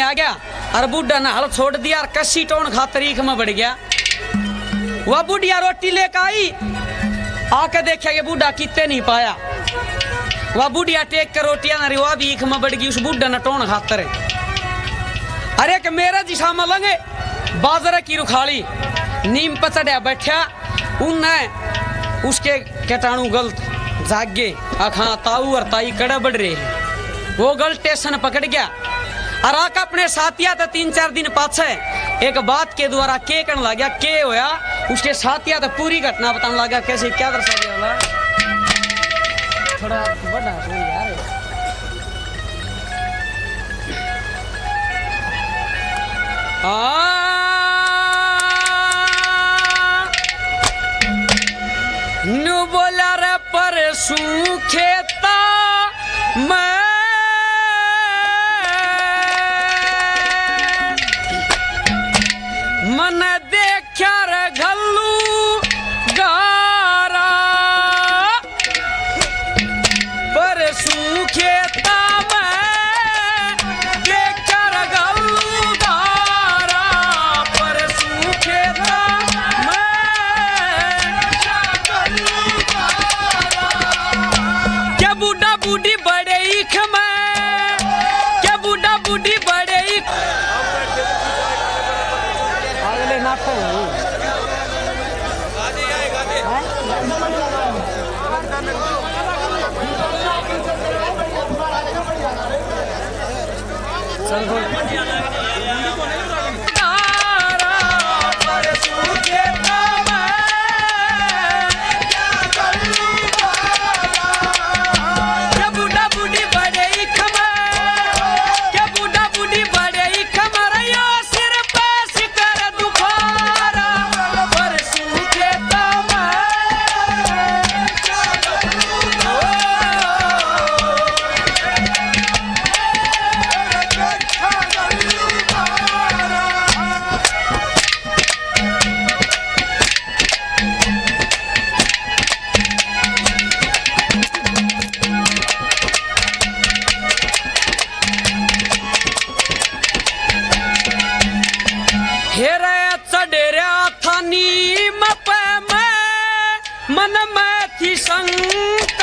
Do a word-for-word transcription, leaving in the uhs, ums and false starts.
आ गया और बुढ़ा ने हल छोड़ दिया और कसी टोन खा तरीक में बढ़ गया। वह बुढ़िया रोटी लेकर आई, आके देखा ये बूढ़ा कितने नहीं पाया। वह बुढ़िया टेक कर रोटियां ना वह भी ईख में बढ़ गई उस बुढ़ा ने टोन खातर। अरे कि मेरे दिशा में लंगे बाजार की रुखाली नीम पर चढ़िया बैठा, उनने उसके कीटाणु गलत जागे आखा ताऊ और ताई कड़ा बढ़ रहे हैं। वो गल स्टेशन पकड़ गया और आका अपने साथिया तो तीन चार दिन पाछे एक बात के द्वारा के करने लग गया। के होया उसके साथिया तो पूरी घटना बताने लगा कैसे क्या दर्शा दिया। थोड़ा बड़ा हो यार। आ नु बोला रे परसू खेता मैं मन देखा रे घल्लू गारा परसू खेता मैं देखा रे घल्लू गारा परसू खेता क्या बूढ़ा बूढ़ी बड़े ईख में, क्या बूढ़ा बूढ़ी बड़े ईख अगले नाटक मन में थी संग